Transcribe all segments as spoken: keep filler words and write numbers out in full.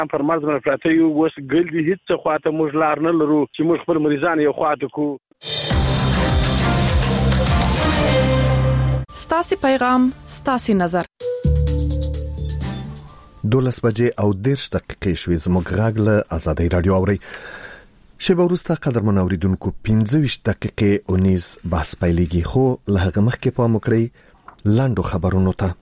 پر مرز باندې پراته یو اوس ګل دي هیڅ خواته موږ لار نه لرو چې موږ خپل مریضان یو خواته کو. ستاسي پیغام ستاسي نظر. دولس بجې او دیرش دقیقې شوې. زموږ غږ له آزادۍ رادیو اورئ. شیبه وروسته قدرمن اوریدونکو پنځه ویشت دقیقې اونیز بحث پیلېږي، خو له هغه مخکې پام وکړئ لاندو خبرونو ته.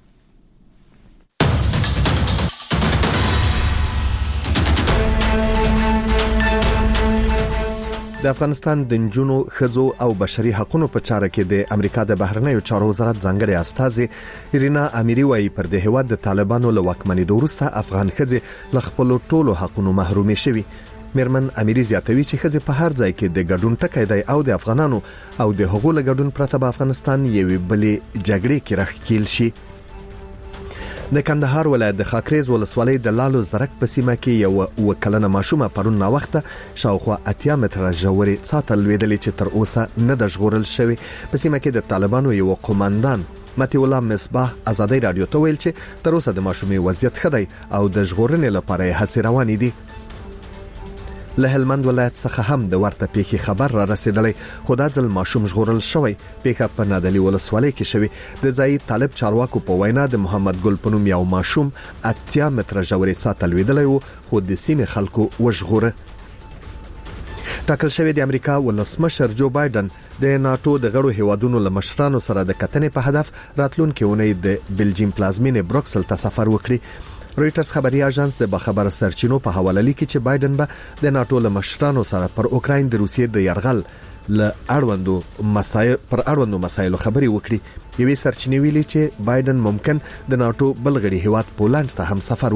د افغانستان د نجونو ښځو او بشري حقوقو په چاره کې د امریکا د بهرنیو چارو وزارت ځانګړي استازي ایرینا امیری وايي پر د هیواد د طالبانو له واکمنۍ وروسته افغان ښځې له خپل ټولو حقوقو محرومې شوي. میرمن امیری زیاتوي چې ښځې په هر ځای کې د ګډون ټکی دی او د افغانانو او د هغو له ګډون پرته به افغانستان یوې بلې جګړې کې راښکېل شي. د کندهار ولایت د خاکریز ولسوالۍ د لالو زرک په سیمه کې یو وکلنه ماشومه پرون نا وخته شاوخوا اتیا متره ژورې څاته لوېدلې چې تر اوسه نه د ژغورل شوی. په سیمه کې د طالبانو یو قوماندان متي الله مصباح آزادۍ رادیو ته ویل چې تر اوسه د ماشومې وضعیت ښه دی او د ژغورنې لپاره هڅې روانې دي. له هلمند ولایت څخه هم د ورته پیښې خبر را رسیدلی، خو دا ځل ماشوم ژغورل شوی. پیښه په نادلي ولسوالۍ کې شوی. د ځایي طالب چارواکو په وینا د محمد ګل په نوم یو ماشوم اتیا متره ژورې څاته لوېدلی و، خو د سیمې خلکو وژغوره. ټاکل شوی د امریکا ولسمشر جو بایدن د ناتو د غړو هیوادونو له مشرانو سره د کتنې په هدف راتلونکي اونۍ د بلجیم پلازمینې بروکسل ته سفر وکړي. رويټرز خبري اژانس د بخبر سرچینو په حواله لیکي چې بایدن به د ناتو له مشرانو سره پر اوکراین د روسیې د يرغل له اړوندو مسایل پر اړوندو مسایلو خبري وکړي. یوې سرچینې ویلي چې بایدن ممکن د ناتو بلغړي هیواد پولند ته هم سفر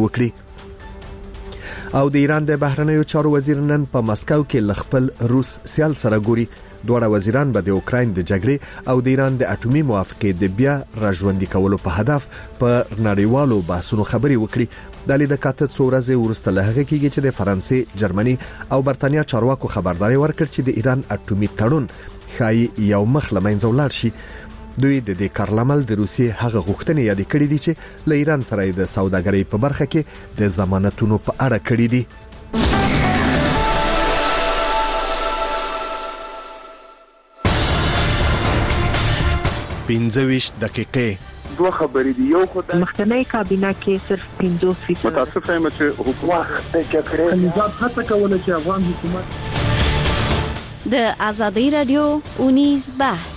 وکړي. او د ایران د بهرنیو چارو وزیر نن په مسکو کې ل خپل روس سیال سره ګوري. دوه وزیران به د اوکراین د جګړې او د ایران د اټومي موافقې د بیا راژوندي کولو په هدف په نړیوالو بحثونو خبري وکړي. د لیدل کاته څو ورځې وروسته له هغه کېږي چې د فرانسې، جرمني او برتانیا چارواکو خبرداري ورکړ چې د ایران اټومي تړون خای یو مخ لمنځه ولاړ شي. دوی د دې کارلمل د روسیې هغه غوښتنې یاد کړې دي چې له ایران سره د سوداګرۍ په برخه کې د ضمانتونو په اړه کړې دي. پنځه ویشت دقیقې دوه خبرې دي. یو خدای مخکنی کابینه کې صرف پنځوس فیصد متاسف یم چې حکومت کې کړی نظام هڅه کوله چې افغان حکومت د آزادۍ رادیو اونیز بحث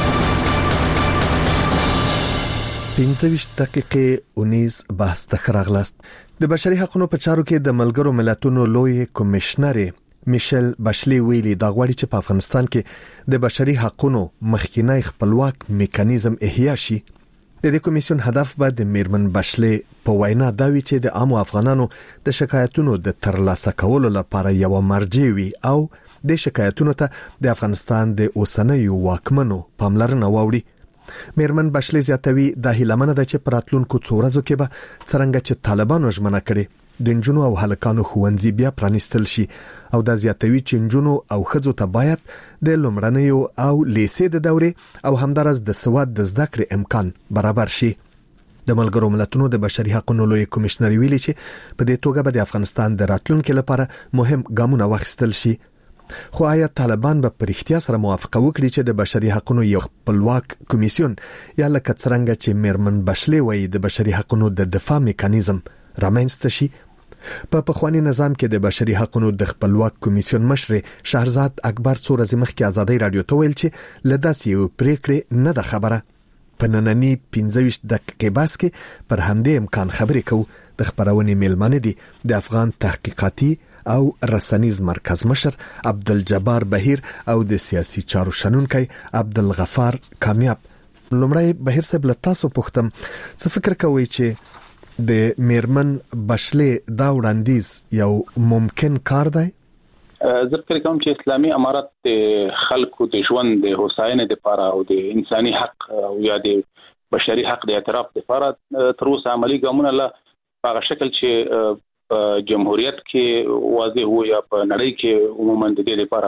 پنځه ویشت دقیقې اونیز بحث ته راغلاست. د بشري حقوقو په چارو کې د ملګرو ملتونو لوی کمشنر میشل باشلی ویلي دا غواړي چې په افغانستان کې د بشري حقوقو مخکینی خپلواک میکانیزم احیا شي. د دې کمیسیون هدف به د میرمن باشلی په وینا دا وی چې د عامو افغانانو د شکایتونو د ترلاسه کولو لپاره یو مرجع وي او د شکایتونو ته د افغانستان د اوسنیو واکمنو پاملرنه ووري. میرمن باشلی زیاتوي د هیلمنه د چې پراتلونکو څو ورځو کې به څنګه چې طالبانو ژمنه کړي د نجونو او هلکانو ښوونځي بیا پرانیستل شي او د زیاتوي چې نجونو او ښځو ته باید د لومړنیو او لیسې د دورې او همدارس د سواد د زده کړې امکان برابر شي. د ملګرو ملتونو د بشري حقوقو لوی کمشنر ویلي چې په دې توګه به د افغانستان د راتلونکو لپاره مهم ګامونه واخیستل شي. خو آیا طالبان به پر اختیار سره موافقه وکړي چې د بشري حقوقو یو خپلواک کمیسیون یا لکه څنګه چې میرمن باشلی وایي د بشري حقوقو د دفاع میکانیزم رامنځته شي؟ په پخوانی نظام کې د بشري حقوقو د خپلواک کمیسیون مشر شهرزاد اکبر څو ورځې مخکې آزادۍ رادیو ته ویل چې لداسې یو پریکړه نه ده خبره. په نننی پنځه ویشت دقیقې بحث کې پر همدې امکان خبرې کوو. د خبرونې میلمانه دي د افغان تحقیقاتي او رسنیز مرکز مشر عبدالجبار بهیر او د سیاسي چارو شنونکي عبدالغفار کامیاب. لومړی بهیر صاحب له تاسو پوښتم څه فکر کوئ چې د میرمن باشلی دا وړاندیز یو ممکن کار دی؟ زه فکر کوم چې اسلامي امارت د خلکو د ژوند د هوساینې لپاره او د انساني حق او یا د بشري حق د اعتراف لپاره تر اوسه عملی ګامونه له هغه شکل چې په جمهوریت کې واضح وو یا په نړۍ کې عموما د دې لپاره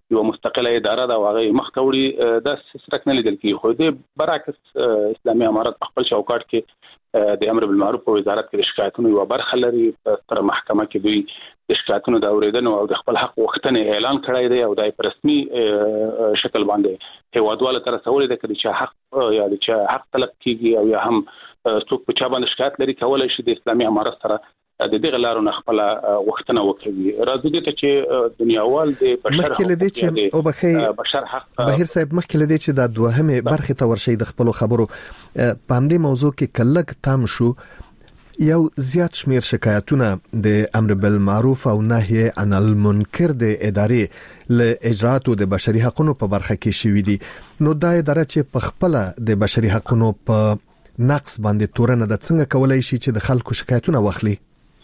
یو مستقله اداره دا واغې مخ ته وړي دا سرک نه لیدل کیږي. خو د برعکس اسلامي امارت خپل چوکاټ کې د امر بالمعروف په وزارت کې د شکایتونو یو برخه لري. تر محکمه کې دوی د شکایتونو د اوریدنو او د خپل حق وختنه اعلان کړی دی او د رسمي شکل باندې هیوادواله تر څولې د کړي چې حق یا د حق طلب کیږي او یا هم څوک په چا باندې شکایت لري کولای شي د اسلامي امارت سره د دې غلارو نه خپل وختنه وکړي. راځي ته چې دنیاوال د بشر حقوق او بخي بشر حق بهیر صاحب مخکې لدی چې د دوهمه برخه ته ورشي د خپل خبرو په همدې موضوع کې کلک تام شو. یو زیات شمیر شکایتونه د امر بالمعروف او نهي عن المنکر د ادارې له اجراتو د بشري حقوقو په برخه کې شوې دي. نو دا اداره چې په خپل د بشري حقوقو په نقص باندې تورنه د څنګه کولای شي چې د خلکو شکایتونه واخلي؟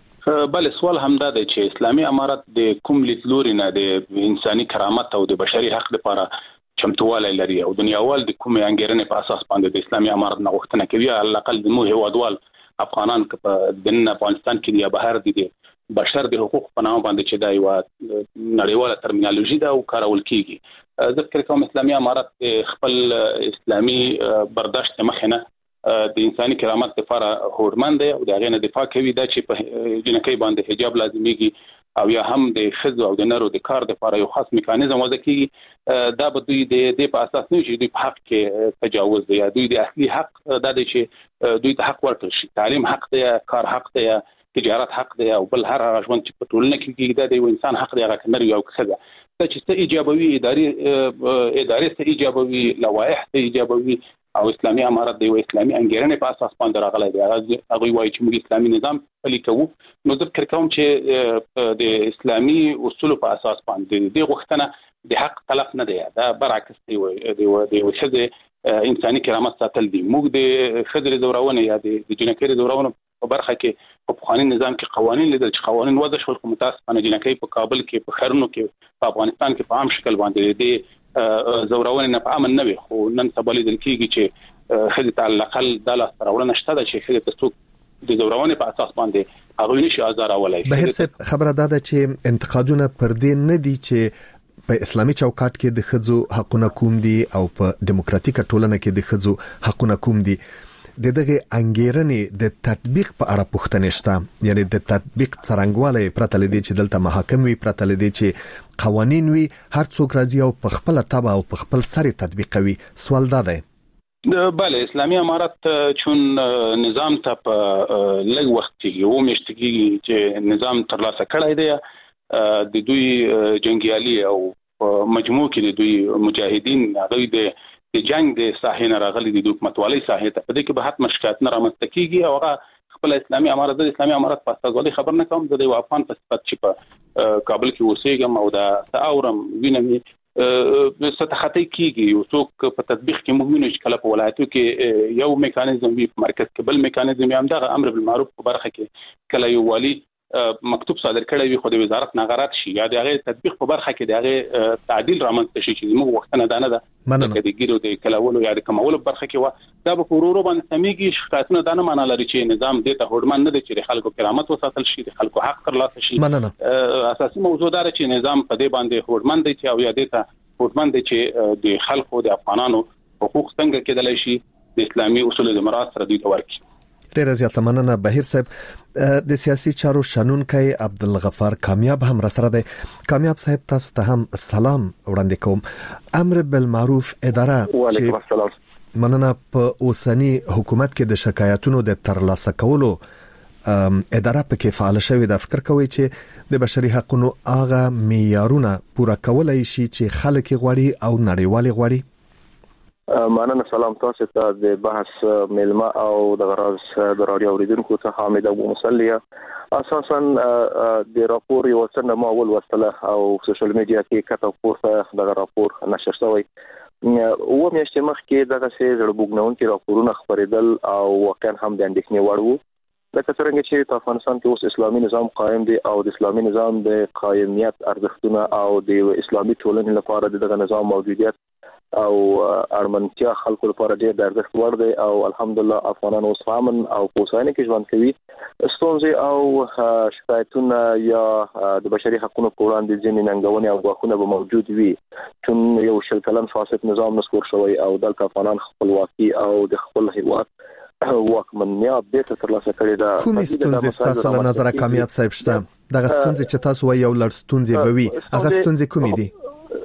بل سوال همدا دی چې اسلامي امارت د کوم لیدلوري نه د انساني کرامت او د بشري حق لپاره چمتواله لري او دنیاوال د کوم انګیرنې په اساس باندې د اسلامي امارت نه غوښتنه کوي. علل اقل د مو هیوادوال افغانان په دنیا افغانستان کې یا بهر دي بشر د حقوق په نامه باندې چې دا یو نړیواله ترمینالوژي ده او کارول کیږي. زه فکر کوم اسلامي امارت خپل اسلامي برداشت مخنه د انساني کرامت لپاره هوډمن دی او د هغه نه دفاع کوي دا چې په جنکۍ باندې حجاب لازميږي او یا هم د خزو او د نرو د کار لپاره یو خاص میکانیزم وضع کیږي. دا به دوی د د په اساس نه چې دوی په حق کې تجاوز دی یا دوی د اصلي حق دا دی چې دوی ته حق ورکړي شي. تعلیم حق دی، کار حق دی، تجارت حق دی او بل هر هغه ژوند چې په ټولنه کې کیږي دا د انسان حق دی. هغه کنر یو خزه دا چې څه ایجابوي اداري اداري څه ایجابوي لوایح څه ایجابوي او اسلامي امارت دی او اسلامي انګیرنې په اساس باندې راغلی دی. هغه وایي چې موږ اسلامي نظام پلي کوو. نو زه فکر کوم چې د اسلامي اصولو په اساس باندې د غوښتنه د حق طلب نه دی. دا برعکس دی د وشده انساني کرامت ساتل دي. موږ د خضر زورونه یا د جنکۍ زورونه په برخه کې په قانوني نظام کې قوانين لیدل چې قوانين وضع شول کوم متاسفانه جنکۍ په کابل کې په خرنو کې په افغانستان کې په عام شکل باندې د زورونه نه په امن نه وي. خو نن سبا لیدل کېږي چې خځې ته الاقل د لاس راوړنه شته ده چې خځې ته څوک د زورونه په اساس باندې هغه نشي آزارولای. بهر څه خبره ده چې انتقادونه پر دې نه دي چې په اسلامي چوکاټ کې د خځو حقوقونه کوم دي او په دیموکراتیک ټولنه کې د خځو حقوقونه کوم دي. د دغه انګیرنې د تطبیق په اړه پوښتنه شته، یعنی د تطبیق څرنګواله پرته لدی چې دلته محاکم وي، پرته لدی چې قوانين وي، هر څوک راځي او په خپل تبع او په خپل سر تطبیقوي. سوال دا دی بله اسلامي امارت چون نظام ته په لږ وخت کې یو مشتګي چې نظام ترلاسه کړی دی د دوی جنگیالي او مجموع کې د دوی مجاهدین هغه د د جنگ د ساحې نه راغلي د حکومتوالي ساحې ته په دې کې به حتما شکایت نه رامنځته کیږي او هغه خپل اسلامي امارت د اسلامي امارت په استازولۍ خبر نه کوم. د افغان په صفت چې په کابل کې اوسېږم او د اورم وینم ستخطي کیږي یو څوک په تطبیق کې مهمه چې کله په ولایتو کې یو میکانیزم وي په مرکز کې بل میکانیزم هم د امر بالمعروف په برخه کې کله یو والی مکتوب صادر کړی وي خو د وزارت نغارات شي یا د هغه تطبیق په برخه کې د هغه تعدیل رامنځته شي چې موږ وختونه دانه ده چې د ګیرو د کلاولو یا د کمولو برخه کې و دا په ورورو باندې سميږي شکایتونه دانه معنا لري چې نظام دې ته هوډمن نه دي چې خلکو کرامت وساتل شي د خلکو حق ترلاسه شي. اساسي موضوع دا چې نظام په دې باندې هوډمن دی چې او یا دې ته هوډمن دي چې د خلکو د افغانانو حقوق څنګه کېدلای شي د اسلامي اصولو د مراعات سره دوی ته ورکړي. ډیر زیات مننه. بهیر صاحب د سیاسي چارو شنونکي عبدالغفار کامیاب هم را سره دی. کامیاب صاحب تاسو ته هم سلام وړاندې کوم. امر بالمعروف اداره وعلیکم السلام. مننه. په اوسنی حکومت کې د شکایتونو د ترلاسه کولو اداره په کې فعال شوې ده. فکر کوي چې د بشري حقوقو هغه معیارونه پوره کولای شي چې خلک غواړي او نړیوال غواړي؟ مننه. سلام تاسو ته د بحث ملما او د غراز د رادیو اوریدونکو ته حامد ابو مصلیه. اساسا د راپور یو څنګه ما اول وسله او سوشل میډیا کې کته پورته د راپور نشر شوی او میاشتې مخکې دغه څه زړبوګنون کې راپورونه خبرېدل او واقعا هم د اندېښنې وړ وو. لکه څنګه چې په افغانستان کې اوس اسلامي نظام قائم دی او د اسلامي نظام د قائمیت ارزښتونه او د اسلامي ټولنې لپاره دغه نظام موجودیت او ارمنتیا خلکو لپاره ډېر د ارزښت وړ دی او الحمدلله افغانان اوس امن او په هوساینه کې ژوند کوي. ستونزې او شکایتونه یا د بشري حقوقو په وړاندې ځینې ننګونې او ګواښونه به موجود وي چې یو شل کلن فاسد نظام نسکور شوی او دلته افغانان خپلواکي او د خپل هیواد واکمنیت بیرته ترلاسه کړې ده. کومې ستونزې تاسو له نظره کامیاب صاحب شته؟ دغه ستونزې چې تاسو وایي یو لړ ستونزې به وي، هغه ستونزې کومې دي؟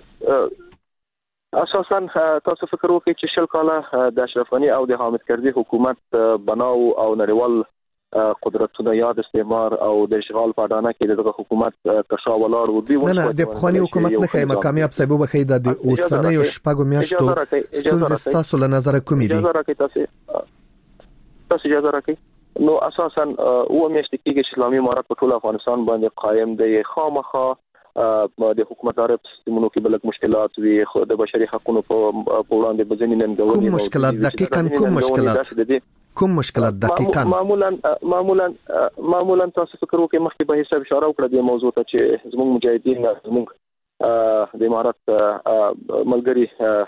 اساسا تاسو فکر وکړئ چې شل کاله د اشرف غني او د حامد کرزي حکومت بناو او نړیوال قدرتونه یاد استعمار او د اشغال په اډانه کې دغه حکومت تشا ولار و دی. نه نه د بخوانی حکومت نه خیمه کامیاب صاحب به خید د اوسنۍ شپږو میاشتو ستونزې تاسو له نظره کومې دي؟ اجازه راکړئ تاسو تاسو اجازه راکړئ. نو اساسا او میاشتې کې اسلامي امارات په ټول افغانستان باندې قائم دی. خامخا د حکومتدار سیستمونو کې بلک مشکلات وي، خو د بشري حقوقو په وړاندې بځنی ننګونې کوم مشکلات دقیقاً کوم مشکلات کوم مشکلات دقیقاً معمولا معمولا معمولا تاسو فکر وکړئ مخکې به حساب اشاره وکړه د موضوع ته چې زموږ مجاهدین زموږ د امارات ملګری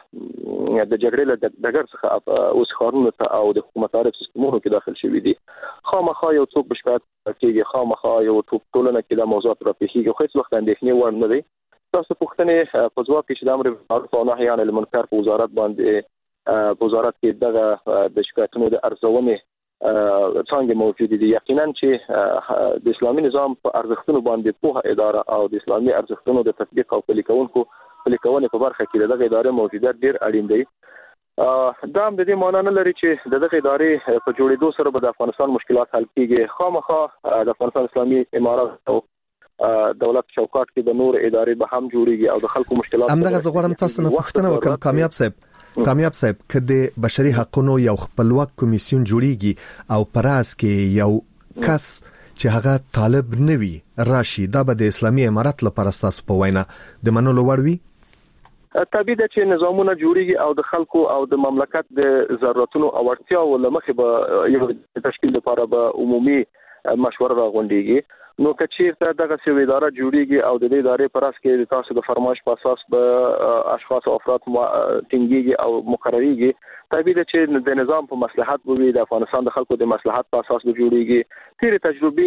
د جګړې له دګر څخه اوس خارونه ته او د حکومتدار سیستمونو کې داخل شوي دي. خامخا یو څوک بشکات کېږي، خامخا یو ټوپ ټولنه کې د موضوعات راپېښېږي، خو هیڅ وخت اندېښنې وړ نه دی. تاسو پوښتنې په ځواب کې چې د امر بالمعروف او نهي عن المنکر په وزارت باندې په وزارت کې دغه د شکایتونو د ارزونې څنګه موجود دي. یقینا چې د اسلامي نظام په ارزښتونو باندې په اداره او د اسلامي ارزښتونو د تطبیق او پلي کولو پلي کولو په برخه کې دغه ادارې موجودیت ډیر اړین دی. دا هم د دې معنی نه لري چې دغه ادارې په جوړېدو سره به د افغانستان مشکلات حل کیږي. خامخا د افغانستان اسلامي امارات او دولت چوکاټ کې د نور ادارې به هم جوړيږي او د خلکو مشکلات هم دغه زغورم تاسو نه پوښتنه وکم کامیاب صاحب کامیاب صاحب کله بشري حقوقو یو خپلواک کمیسیون جوړیږي او پراس کې یو کس چې هغه طالب نوي راشي دا به د اسلامي امارات لپاره تاسو په وینا د منلو وړ وي؟ طبيعي ده چې نظامونه جوړیږي او د خلکو او د مملکت د ضرورتونو او اړتیاو لمخې به یو تشکیل لپاره به عمومي مشوره راغونډيږي. نو کچیرته دغه سوي اداره جوړیږي او د دې ادارې پر اساس کې تاسو د فرمایش په اساس به اشخاص او افراد ټینګيږي او مقرريږي. طبيعي ده چې د نظام په مصلحت به د افغانستان د خلکو د مصلحت په اساس به جوړیږي. تیر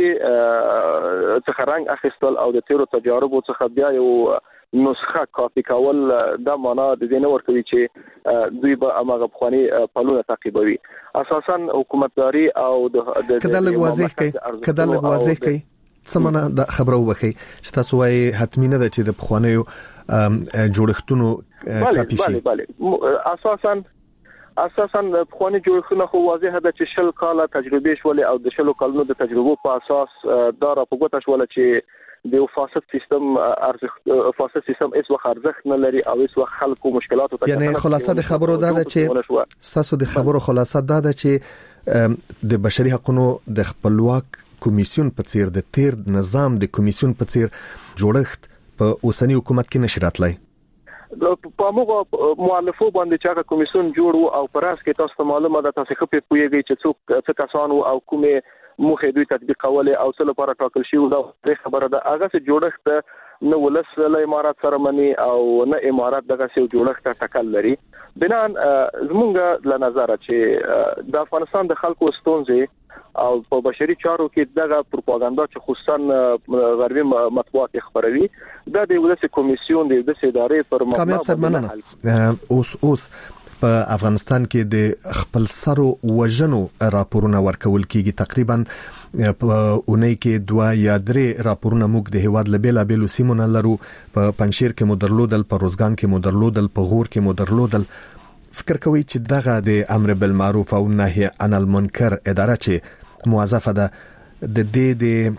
تجربه څخه رنګ اخیستل او د تیرو تجاربو څخه بیا یو نسخه کاپی کول د معنا د دې نه ورکوي چې دوی به امغه بخواني پلونه تعقیبوي. اساسا حکومتداري او د کله لږ واضح کړي کله لږ واضح کړي څمنه د خبرو وکي چې تاسو وايي حتمی نه ده چې د بخوانیو جوړښتونو کاپی شي. bale bale اساسا اساسا بخواني جوړښتونه خو واضح ده چې شل کاله تجربه شول او د شلو کلونو د تجربو په اساس دا را په ګوته شول چې د فاسد سیستم ارزښت فاسد سیستم اس وخت ارزښت نه لري او اس وخت خلکو مشکلاتو ته یعنی خلاصه د خبرو دا ده چې تاسو د خبرو خلاصه دا ده چې د بشري حقوقو د خپلواک کمیسیون په څیر د تیر نظام د کمیسیون په څیر جوړښت په اوسنی حکومت کې نشي راتلای. په موږ مؤلفو باندې چې هغه کمیسیون جوړ او پراس کې تاسو معلومه ده تاسو خپل پوهیږئ چې څوک څه کسان او کومه موخه دوی تطبیقول او څه لپاره ټاکل شي دا خبره ده. هغه څه جوړښت نه ولس له امارات سره مني او نه امارات دغه څه جوړښت ټاکل لري. بنان زمونږ له نظر چې د افغانستان د خلکو ستونزې او په بشري چارو کې دغه پروپاګاندا چې خصوصا غربي مطبوعات خبروي دا د ولس کمیسیون د دې ادارې پر مبنا اوس اوس په افغانستان کې د خپل سرو وژنو راپورونه ورکول کیږي. تقریبا په اونۍ کې دوا یا درې راپورونه موږ د هواد لبیلا بیلو سیمونه لرو. په پنځیر کې مو درلودل، په روزګان کې مو درلودل، په غور کې مو درلودل. فکر کوي چې دغه د امر بالمعروف او نهي عن المنکر اداره چې موظفه ده د دې د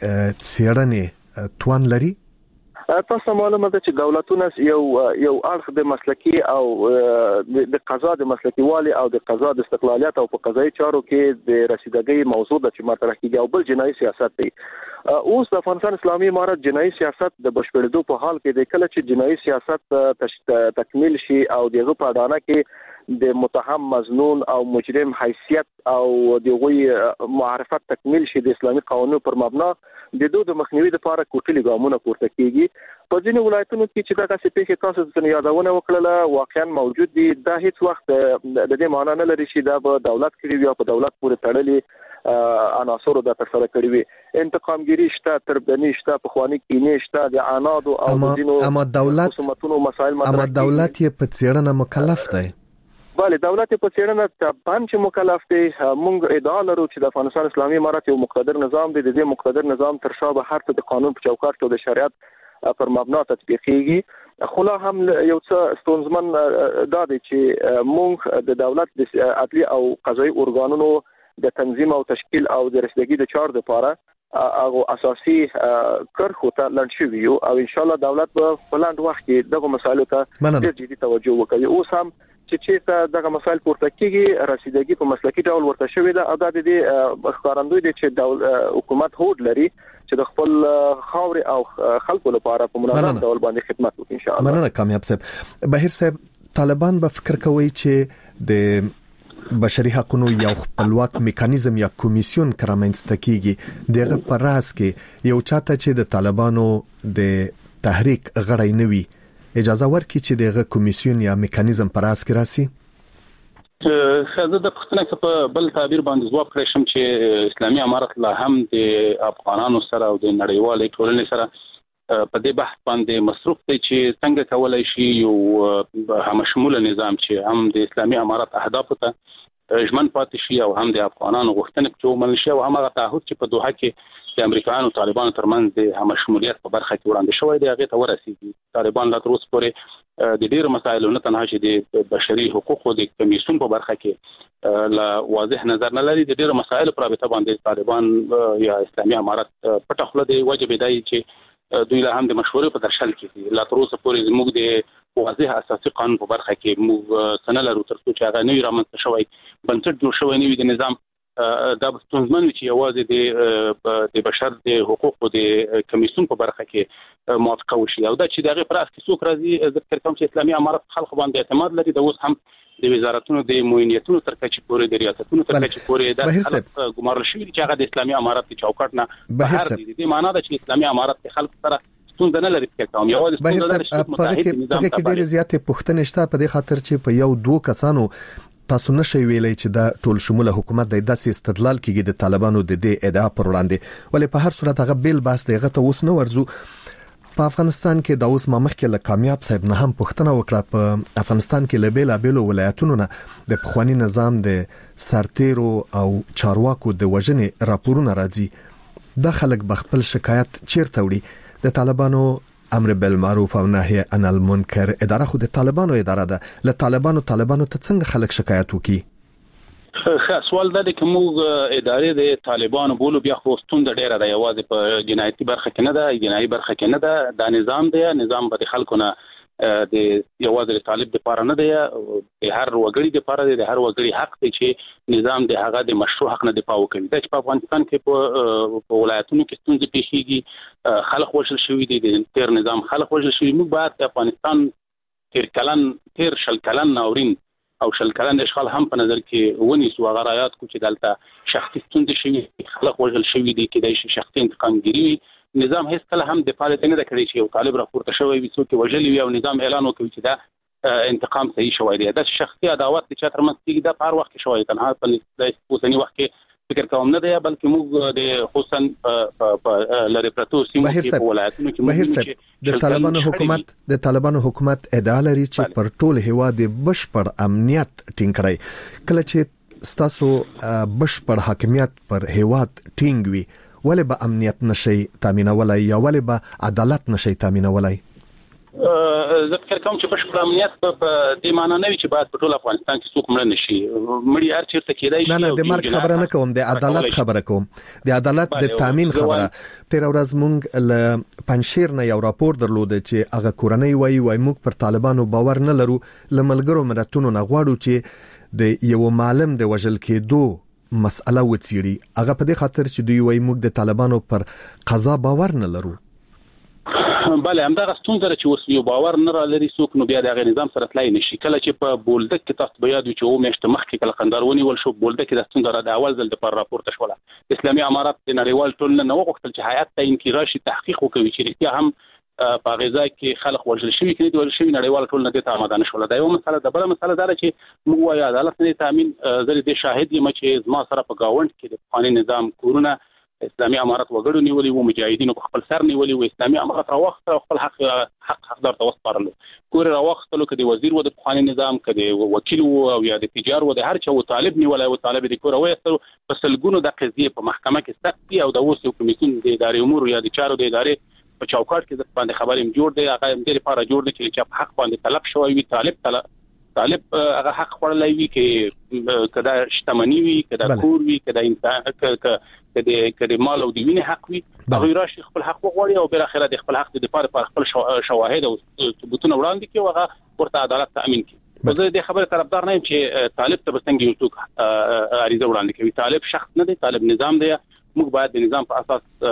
څېړنې توان لري؟ تاسو معلومه ده چې دولتونه یو یو اړخ د مسلکی او د قضا د مسلکی والی او د قضا د استقلالیت او په قضایي چارو کې د رسیدګۍ موضوع د چې مطرح کیږي او بل جنایي سیاست دی. اوس د افغانستان اسلامي امارت جنایي سیاست د بشپړېدو په حال کې د کله چې جنایي سیاست تکمیل شي او دغه په اډانه کې د متهم مظنون او مجرم حیثیت او دغه معرفت تکمیل شي د اسلامي قانونو پر مبنا د دوه د مخنیوي لپاره کوټلي ګامونه پورته کیږي. په ځینې ولایتونو کې چې دا څه پیښې تاسو څنګه یادونه وکړه واقعا موجود دي. دا هیڅ وخت د دې معنی نه لري چې دا به دولت کړي وي او په دولت پورې تړلي عناصر د ترسره کړي وي. انتقامګری شته، تربني شته، پخوانی کینې شته، د عنادو او دینو اما دولت مسائل اما دولت یې په څېړنه مکلف دی. بله دولت په څېړنه طبعاً چې مکلف دی. موږ ادعا لرو چې د افغانستان اسلامي امارت یو مقتدر نظام دی. د دې مقتدر نظام تر شا به هر څه د قانون په چوکاټ کې د شریعت پر مبنا تطبیقېږي. خو لا هم یو څه ستونزمن دا دی چې موږ د دولت د عدلي او قضایي ارګانونو د تنظیم او تشکیل او د رسیدګۍ د چار لپاره هغه اساسي کرخو ته لاندې شوی یو او ان شاء الله دولت په بلند وخت کې دغه مسایلو ته ډېر جدي توجه وکړي. اوس هم چې چې دغه مسایل پورته کیږي رسیدګي په مسلکي ډول ورته شوی ده او د دې ښکارندوی دي چې حکومت هوډ لري چې د خپل خاورې او خلکو لپاره په منظم ډول باندې خدمت وکړي ان شاء الله. مننه کامیاب صاحب. بهیر صاحب، طالبان به فکر کوي چې د بشري حقوقو یو خپلواک میکانیزم یا کمیسیون کرامنسته کیږي. دغه پر راس کې یو چاته چې د طالبانو د تحریک غړی نه وي اجازه ورکړي چې دغه کمیسیون یا میکانیزم پر راس کې راسي. خزه د پښتنه په بل تعبیر باندې ځواب کړی شم چې اسلامي امارت لا هم د افغانانو سره او د نړیوالې ټولنې سره په دې بحث باندې مصروف دی چې څنګه کولای شي یو همشموله نظام چې هم د اسلامي امارت اهدافو ته ژمن پاتې شي او هم د افغانانو غوښتنې په ومنل شي او هم هغه تعهد چې په دوحه کې د امریکایانو طالبانو ترمنځ د همشمولیت په برخه کې وړاندې شوی دی هغه ته ورسیږي. طالبان لا تر اوسه پورې د ډیرو مسایلو نه تنها چې د بشري حقوقو د کمیسیون په برخه کې لا واضح نظر نه لري. د ډیرو مسایلو پر رابطه باندې طالبان یا اسلامي امارت پټه خوله دی واجب دی چې دوی له هم د مشورې په درشل کې دي. لا تر اوسه پورې زموږ د واضح اساسي قانون په برخه کې موږ سن لرو تر څو چې هغه نوی رامنځته شوی بنسټ جوړ شوی نوی د نظام دا ستونزمن چې یوازې د د بشر د حقوقو د کمیسیون په برخه کې موافقه وشي او دا چې دغه پر اساس څوک راځي ذکر کوم چې اسلامي امارت خلک باندې اعتماد لري. د اوس هم د وزارتونو د موینیتونو تر کچې پورې د ریاستونو تر کچې پورې د ګمارل شوی چې هغه د اسلامي امارت د چوکاټ نه بهر دي. د معنا د چې اسلامي امارت د خلک سره ستونزه نه لري چې کوم یوازې ستونزه لري چې متحد نظام ته ډېر زیاتې پوښتنې شته په دې خاطر چې په یو دوه کسانو تاسو نشئ ویلای چې دا ټول شموله حکومت د داسې استدلال کیږي د طالبانو د دې ادعا پر وړاندې. ولې په هر صورت هغه بیل باس دیغه ته اوس نه ورزو. په افغانستان کې د اوس مخکې له کامیاب صاحب نه هم پوښتنه وکړه. په افغانستان کې له بیل بیل ولایتونو نه د پخوانی نظام د سرتیرو او چارواکو د وژنې راپورونه راځي. د خلک بخپل شکایت چیرته وړي. د طالبانو امر بالمعروف او نهي عن المنکر اداره خو د طالبانو اداره ده. له طالبانو طالبانو ته څنګه خلک شکایت وکي؟ خاص سوال دا دی چې موږ ادارې د طالبانو بولو بیا خو ستونزه ډیره ده. یوازې په جنایتي برخه کې نه ده، جنایي برخه کې نه ده. دا نظام دی، نظام به خلکو نه د یوازې طالب د پاره نه دی، د هر وګړي د پاره دی. د هر وګړي حق دی چې نظام د هغه د مشروع حق نه دفاع وکړي. دا چې په افغانستان کې په ولایتونو کې ستونزې پیښیږي، خلک وژل شوي دي، د تیر نظام خلک وژل شوي. موږ باید د افغانستان تیر کلن تیر شل کلن ناورین او شل کلن اشغال هم په نظر کې ونیسو. هغه رایات کو چې دلته شخصي ستونزې شوي، خلک وژل شوي دي، کېدای شي شخصي انتقامګیري وي. نظام هیڅ کله هم د فعالیت نه کړی چې یو طالب راپورته شوی وي، څوک وژلی وي او نظام اعلان وکړي چې دا انتقام صحیح شوی دی. دا شخصي عداوت چې تر منځ کېږي دا په هر وخت کې شوی، تنها په اوسني وخت کې فکر کوم نه دی، بلکې موږ د خصوصا په لری پرتو سیمو کې په ولایتونو کې موږ د طالبانو حکومت د طالبانو حکومت ادعا لري چې پر ټول هیواد بشپړ امنیت ټینګ کړي. کله چې ستاسو بشپړ حاکمیت پر هیواد ټینګ وي، ولې به امنیت نشي تامینولای یا ولې به عدالت نشي تامینولای؟ زه فکر کوم چې بشپړ امنیت په دې معنی نه وي چې باید په ټول افغانستان کې څوک مړ نشي. مړی هر چیرته کېدای شي. نه نه د مرګ خبره نه کوم، د عدالت خبره کوم، د عدالت د تامین خبره. تیر ورځ مونږ له پنځشیر نه یو راپور درلود چې هغه کورنۍ وایي وای موږ پر طالبانو باور نه لرو، لملګرو ملتونو نه غواړو چې د یو معلم د وژل کېدو مسأله وڅېړي. هغه په دې خاطر چې دوی وایي موږ د طالبانو پر قضا باور نه لرو. بله همدغه ستونزه چې اوس یو باور نه را لري څوک نو بیا د هغه نظام سره تلای نشي. کله چې په بولدک کې تاسو بیا د چې و میشته مخکې کله قندارونی ول شو بولدک کې د ستونزه را د اول ځل د پر راپورته شوله. اسلامي امارات د نړیوال ټولنه نو غوښتل چې هیئت ته انکراشي تحقیق وکوي چې رښتیا هم په غزا کې خلک وژل شوي کړي د وژل شوي نړیوال ټولنه د تامه نه شوله. دا یو مسله ده. بل مسله دا چې موږ وایو عدالت نه تامین زری د شاهد یم چې زما سره په گاوند کې د قانوني نظام کورونه اسلامي امارات وګړو نیولې وو، مجاهدینو په خپل سر نیولې وو، اسلامي امارات راوخت خپل حق حق حقدار ته وسپارل. کور راوختلو کې د وزیر و د قانوني نظام کې د وکیل و او یا د تجار و د هر چا و طالب نیولای و طالب د کور وایستلو په سلګونو د قضیه په محکمه کې سختي او د اوس یو کمیسیون د ادارې امور یا د چارو د ادارې په چوکاټ کې د باندې خبرې جوړ دی. هغه هم د لپاره جوړ دی چې په حق باندې طلب شوی وي، طالب طلب طالب هغه حق خورلای وي کې کدا شتمنی وي، کدا کور وي، کدا انسان کدا کدا مال او د وینې حق وي، هغه راشي خپل حق وغواړي او بل اخره د خپل حق د لپاره پر خپل شواهد او ثبوتونه وړاندې کوي او هغه ورته عدالت تامین کوي. زه د خبره طرفدار نه یم چې طالب ته بسنګ یو څوک عریضه وړاندې کوي. طالب شخص نه دی، طالب نظام دی. موږ باید د نظام په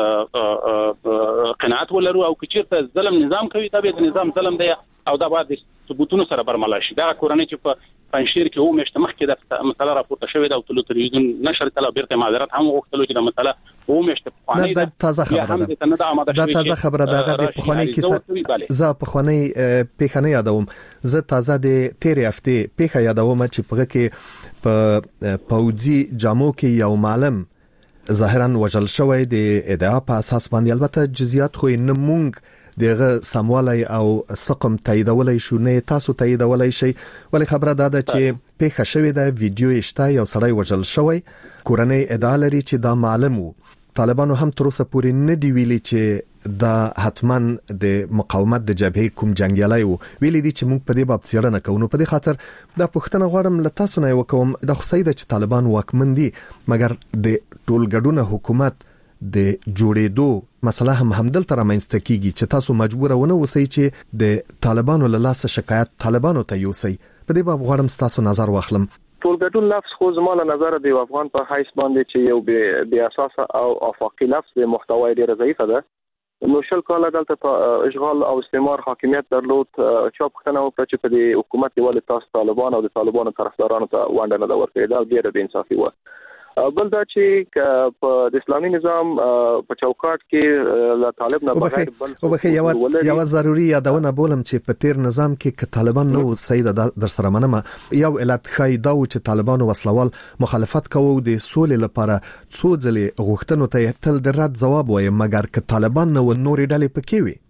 اساس قناعت ولرو او کچیرته ظلم نظام کوي دا به د نظام ظلم دی او دا باید ثبوتونو سره برملا شي. دا کورنۍ چې په پنځیر کې و مشته مخکې د مسله راپورته شوې ده او تل تلویزیون نشر کله بیرته معذرت هم وغوښتل چې د مسله و مشته په خواني دا تازه خبره ده. دا تازه خبره ده. د پخوانی کیسه زه پخوانی پیښه یادوم. زه تازه د تیر هفته پیښه یادوم چې په کې په پوځي جامو کې یو معلم ظاهرا وجل شوی د ادعا په اساس باندې. البته جزئیات خو نه مونږ دغه سموالي او سقم تاییدولای شو نه تاسو تاییدولای شي، ولی خبره ده چې پیښه شوې ده، ویډیو شته، یو سړی وجل شوی. کورنۍ ادعا لري چې دا معلم وو. طالبانو هم تر اوسه پورې نه دی ویلي چې دا حتمن د مقاومت د جبهه کوم جنگیالای وو. ویلي دي چې موږ په دې باب څیړنه کوو. په دې خاطر دا پوښتنه غواړم له تاسو نه وکوم. د خصیده چې طالبان واکمن دي مګر د ټولګډونه حکومت د جوړېدو مسله هم همدل تر منځته کیږي چې تاسو مجبور ونه اوسئ چې د طالبانو له لاسه شکایت طالبانو ته یوسئ. په دې باب غواړم تاسو نظر واخلم. ټولګډون لفظ خو زموږ نظر دی افغان په حیث باندې چې یو بی اساس او افاقی لفظ د محتوای ډیره ضعیفه ده. نو شل کاله دلته په اشغال او استعمار حاکمیت درلود. چا پوښتنه وکړه چې په دې حکومت کې ولې تاسو طالبان او د طالبانو طرفدارانو ته ونډه نه ورکړې. دا ډیره بې انصافي و. بل دا چې په د اسلامي نظام په چوکاټ کې له طالب نه بغیر بل او به یو یو ضروري یادونه بولم چې په تیر نظام کې ک طالبان نو سید در سره منمه یو علت خای دا و چې طالبان وسلوال مخالفت کوو د سولې لپاره څو ځلې غوښتنو ته تل د رد جواب وایي، مګر ک طالبان نو نورې ډلې پکې وي.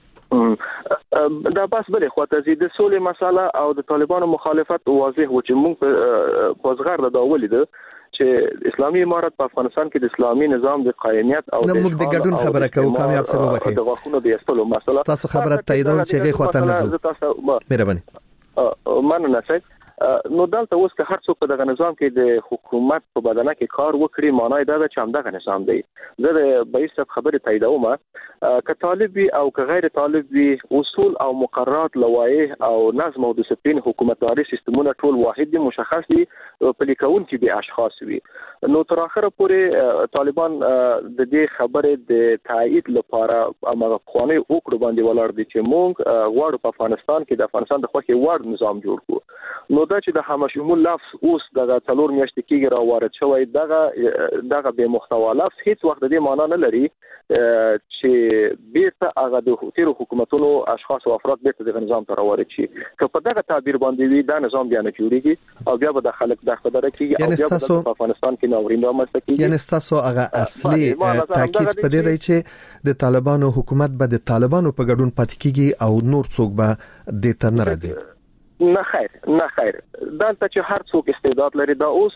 دا بس بلې خواته زی د سولې مسله او د طالبانو مخالفت واضح و چې موږ په ځغر دا ولیدو چې اسلامي امارت په افغانستان کې د اسلامي نظام د قائمیت او د موږ د ګډون خبره کوو. کامیاب سبب وکړي د غوښنه د استلو مسله تاسو خبره تاییدوم چې غي خواته نه زو. مهرباني مننه سید. نو دلته اوس که هر څوک په دغه نظام کې د حکومت په بدنه کې کار وکړي معنی دا ده چې همدغه نظام دی. زه د بیسب خبره تاییدوم که طالب وي او که غیر طالب وي اصول او مقررات لوایح او نظم او ډیسپلین حکومتداري سیستمونه ټول واحد دي، مشخص دي، پلي کوونکي به اشخاص وي. نو تر اخره پورې طالبان د دې خبره د تایید لپاره هغه قوانین وکړو باندې ولاړ دي چې موږ غواړو په افغانستان کې د افغانستان د خوښي وړ نظام جوړ کړو. نو دا چې د همشمول لفظ اوس دغه څلور میاشتې کېږي را وارد شوی، دغه دغه به محتوا لفظ هیڅ وخت د دې معنا نه لري چې بیرته هغه د تیر حکومتونو اشخاص او افراد بیرته د نظام ته راوړي شي. که په دغه تعبیر باندې وي دا نظام بیا نه جوړیږي او بیا به د خلک د خبره کیږي او بیا به په افغانستان کې ناورین رامنځته کیږي. یعنی تاسو هغه اصلي تاکید په دې دی چې د طالبانو حکومت به د طالبانو په ګډون پاتې کیږي او نور څوک به د تر نه راځي. نه خیر نه خیر دلته چې هر څوک استعداد لري. دا اوس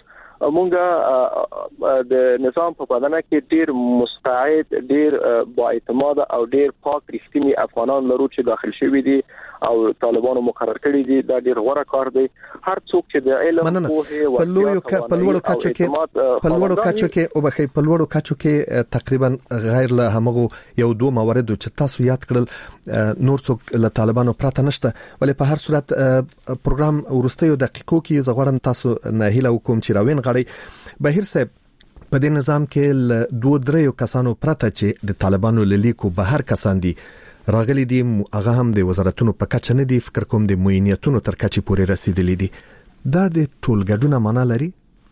مونږه د نظام په بدنه کې ډیر مستعد، ډیر با اعتماد او ډیر پاک رښتینی افغانان لرو چې داخل شوي دي او طالبانو مقرر کړی دي. دا ډیر غوړه کار دی. هر څوک چې د علم په په لوړو پلوړو کچو کې په لوړو کچو کې او بخې په لوړو کچو کې تقریبا غیر له همغه یو دوه موارد چې تاسو یاد کړل نور څوک له طالبانو پراته نشته. ولې په هر صورت پروګرام ورستیو دقیقو کې زغورم تاسو نه هیله وکوم چې راوین غړي بهیر صاحب په دې نظام کې دوه درې کسانو پراته چې د طالبانو لیکو بهر کسان دي راغلي دي هغه هم د وزارتونو په کچه نه دي، فکر کوم د معینیتونو تر کچې پورې رسیدلې دي. دا د ټولګډونه معنا لري؟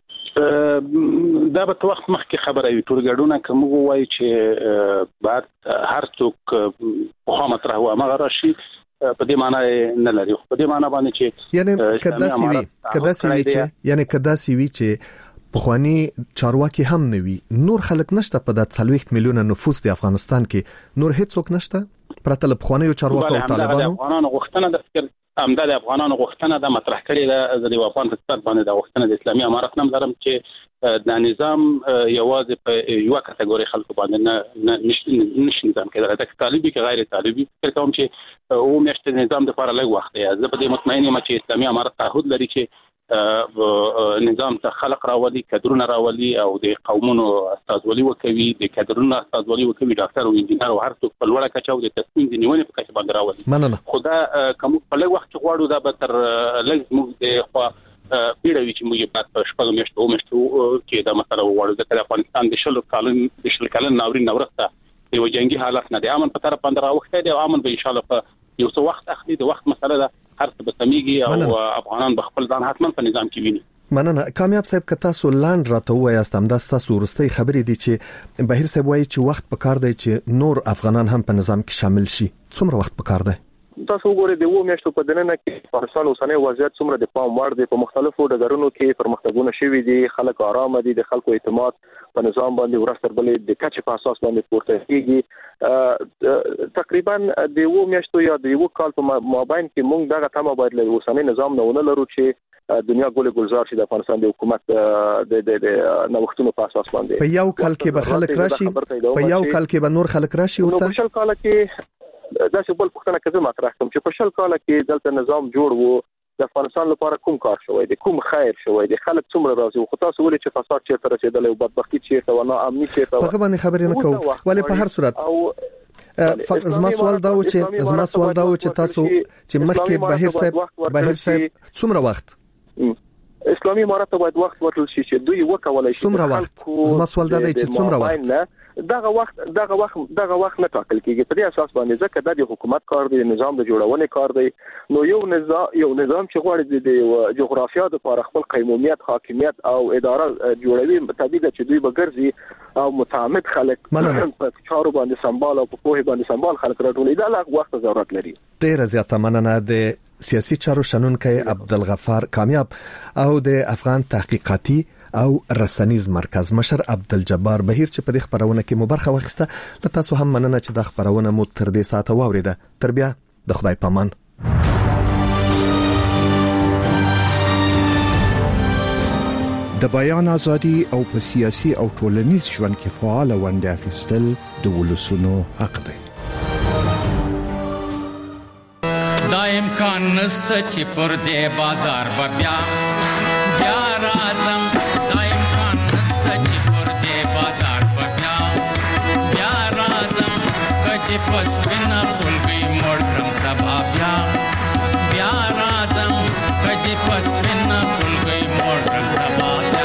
دا به وخت مخکې خبره وي. ټولګډونه کوم وایي چې بعد هر څوک په خامه مطرح و هغه راشي، په دې معنی نه لري. په دې معنی باندې چې یعنی کدا سی وی کدا سی وی چې یعنی کدا سی وی چې پخوانی چارواکي هم نه وي، نور خلک نشته په د څلوېښت میلیونه نفوس د افغانستان کې، نور هیڅ څوک نشته پرته له پخوانیو چارواکو او طالبانو. افغانانو غوښتنه د فکر همدا د افغانانو غوښتنه د مطرح کړي د افغان حکومت باندې د غوښتنه د اسلامي امارت نوم لرم چې د نظام یوازې په یو کټګوري خلکو باندې نه نشي نظام کېدل، د طالبي کې غیر طالبي. فکر کوم چې او میشته نظام د لپاره لږ وخت دی. زه په دې مطمئن یم چې اسلامي امارت تعهد لري چې نظام ته خلق راولي، کډرونه راولي او د قومونو استازولي وکوي، د کډرونو استازولي وکوي، ډاکټر او انجینر او هر څوک په لوړه کچه او د تصمیم د نیونې په کچه باندې راولي. مننه. خدا کوم په لږ وخت غواړو دا به تر لږ موږ د خو پیړوي چې موږ په شپږ میاشتو میاشتو کې دا مسله وغواړو. د افغانستان د شلو کالن د شل کالن ناورین نورسته یو جنگي حالت نه د امن په طرف باندې راوخته دی او امن به ان شاء الله په یو څو وخت اخلي. د وخت مسله ده، هر څه به سميږي او افغانان به خپل ځان حتما په نظام کې ویني. مننه. کامیاب صاحب که تاسو لاند راته وایاست هم دا تاسو ورستۍ خبرې دي چې بهیر صاحب وایي چې وخت په کار دی چې نور افغانان هم په نظام کې شامل شي. څومره وخت په کار دی؟ تاسو وګورئ د وو میاشتو په دننه کې افغانستان اوسنۍ وضعیت څومره د پام وړ دی. په مختلفو ډګرونو کې پرمختګونه شوي دي، خلک آرام دي، د خلکو اعتماد په نظام باندې ورستر بلې د کچې په اساس باندې پورته کیږي. تقریبا د وو میاشتو یا د یو کال په مابین کې موږ دغه تمه باید له اوسنۍ نظام نه ونه لرو چې دنیا ګل ګلزار شي د افغانستان د حکومت د د نوښتونو په اساس باندې. په یو کال کې به خلک راشي، په یو کال کې به نور خلک راشي ورته. په شل کال کې دا څه بل پښتنه کزه مطرح کوم چې په شل کال کې دلته نظام جوړ وو، د افغانستان لپاره کوم کار شوی دی، کوم خیر شوی دی، خلک څومره راضي. خو تاسو ولې چې فساد چیرته رسیدل او بدبختی چیرته و نه امنیت چیرته و، په باندې خبرې نه کوو. ولی په هر صورت او زما سوال دا و چې زما سوال دا و چې تاسو چې مخکې بهیر صاحب بهیر صاحب څومره وخت اسلامي امارت باید وخت ورکړل شي چې دوی وکولای شي. څومره وخت؟ زما سوال دا دی چې څومره وخت؟ دغه وخت دغه وخت دغه وخت نه ټاکل کیږي. په دې اساس باندې ځکه د حکومت کار دی، نظام د جوړونې کار دی. نو یو نظام یو نظام چې غواړي د جغرافیا د لپاره خپل قیمومیت، حاکمیت او اداره جوړوي، طبيعي ده چې دوی به ګرځي او متعمد خلک په چارو باندې سمبال او په پوهه باندې سمبال خلک راټولي. دا لا وخت ضرورت لري. ډیر زیاته مننه د سیاسي چارو شنونکي عبدالغفار کامیاب او د افغان تحقیقاتي او رسنیز مرکز مشر عبدالجبار بهیر چې په دې خبرونه کې مبارخه وخسته. له تاسو هم مننه چې د خبرونه مو تر دې ساعت واوریده. تر بیا د خدای پامان. د بیان ازادي او په سیاسي او ټولنیز ژوند کې فعال ونډه اخیستل د ولسونو حق دی. دا امکان نشته چې پر دې بازار بیا بیا راځم. دا امکان نشته چې پر دې بازار بیا بیا راځم. کچې پسوینه خلګي موړ کړم سبا بیا بیا راځم. کچې پسوینه خلګي موړ کړم سبا بیا.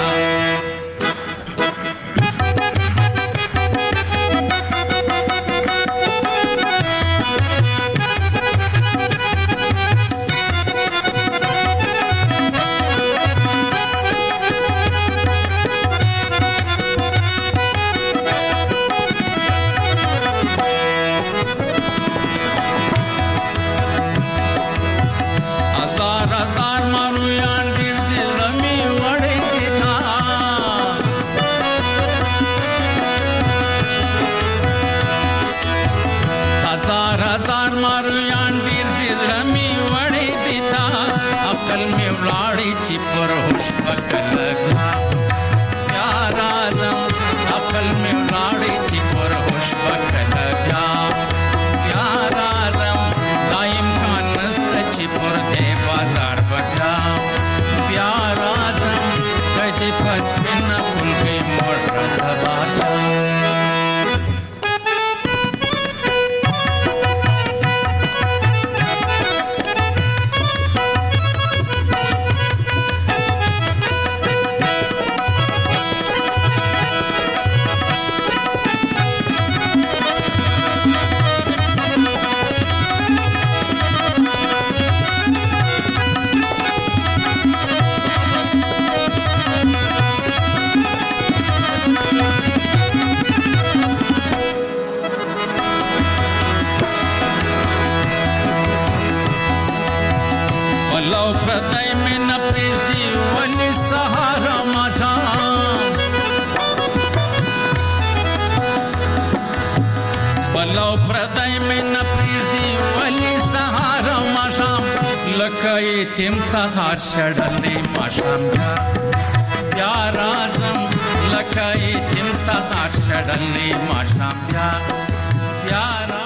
پردای مې نپریز دی ولی سهار او ماښام لکه یتیم سهار شړلې ماښام بیا بیا راځم لکه یتیم سهار شړلې ماښام بیا بیا